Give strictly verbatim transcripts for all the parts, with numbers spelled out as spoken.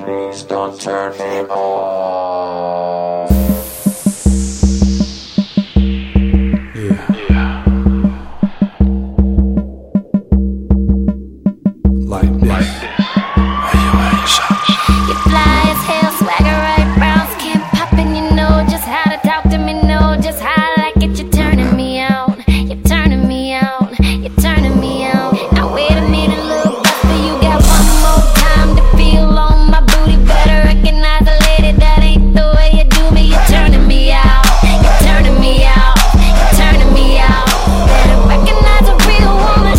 Please don't turn me off. Yeah. Yeah. Like this. Like this. Hey, yo, hey, shot, shot. You fly as hell, swagger right, brown skin poppin'. You know just how to talk to me, know just how I like it. You're turning me out, you're turning me out, you're turning me out. Now wait a minute, little buster, you got one more time to feel on my booty. Better recognize a lady, that ain't the way you do me. You're turning me out, you're turning me out, you're turning me out. Better recognize a real woman.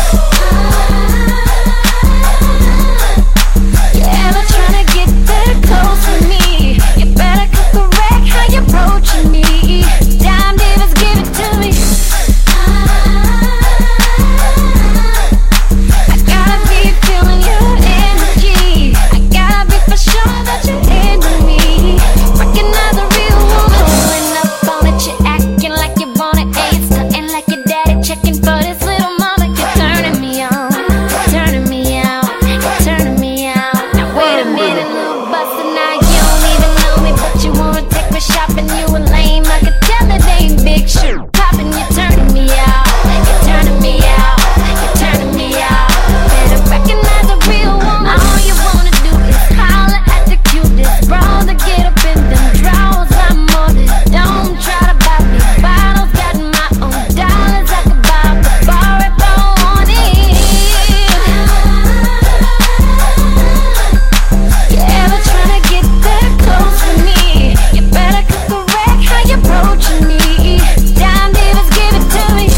You ever tryna get that close to me? You better correct how you approaching me. Dime divas, give it to me. I gotta be feeling your energy. I gotta be for sure that you're into me. Recognize a real woman. Pulling up on it, you acting like you want it. Hey, it's nothing like your daddy checking for this little mama. You're turning me on, you're turning me out, you're turning me out. Now wait a minute, little buster, now you don't even know me, but you wanna take me shopping. You a lame, I could tell it ain't big shit poppin'. You're turning me out, you're turning me out, you're turning me out. Better recognize a real woman. All you wanna do is holler at the cutest bras to get up in them drawers. I'm on this, don't try to buy me bottles. Got my own dollars, I could buy the bar if I want it. You ever tryna get that close to me? You better correct how you approaching me. Dime divas, give it to me.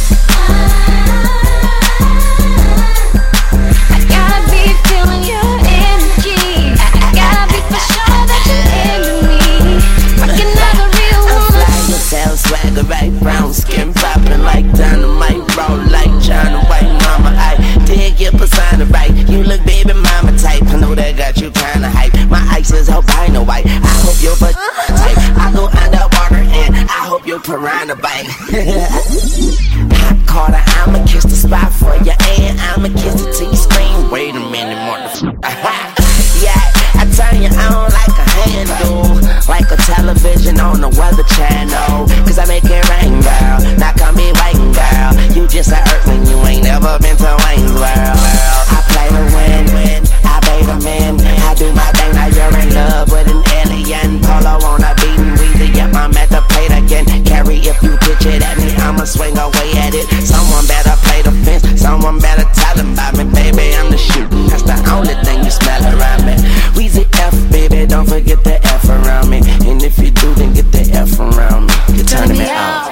I gotta be feeling your energy. I gotta be for sure that you're into me. Recognize a real woman. Fly yourself, swagger right, brown skin poppin' like dynamite, roll like China White. Mama, I dig your persona right. You look baby mama type. I know that got you kinda hype. My ice is albino white. I hope you're for type. I go underwater and I hope you're piranha bite. Hot Carter, I'ma kiss the spot for you and I'ma kiss it till you scream. Wait a minute, motherfucker. Yeah, I turn you on like a handle, like a television on the weather channel. Cause I make it rain, girl. Now come be waiting, girl. You just a earthling, you ain't never been to Wayne's World. I play to win, win. I pay the men. I do my thing, now you're in love with an alien. Polo on a beaten Weezy, yep, I'm at the plate again. Carry if you pitch it at me, I'ma swing away at it. Someone better play the fence, someone better tell them about me. Baby, I'm the shooting, that's the only thing you smell around me. Weezy F, baby, don't forget the F around me. And if you do, then get the F around me. You're turning me out.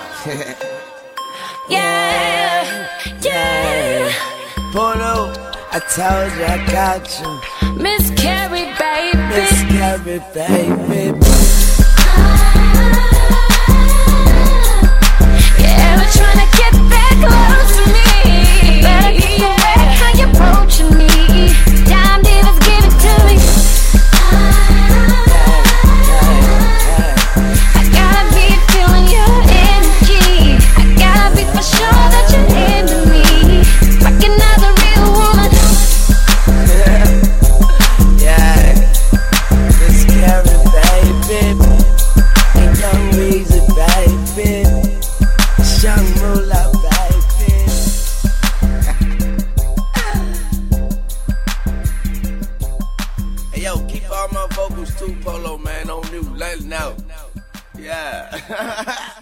Yeah, yeah. Polo, I told you I got you. Miss Carrie, baby. Miss Carrie, baby. You ever tryna get that close to me? Better correct how you approaching me. Dime divas, give it to me. I gotta be feeling your energy. I gotta be for sure that you're into me. Recognize a real woman. Yeah, Miss Carrie, baby. And young Weezy, baby. Young Moolah, baby. Hey, yo, keep all my vocals too, Polo, man, on mute. Let it know. Yeah.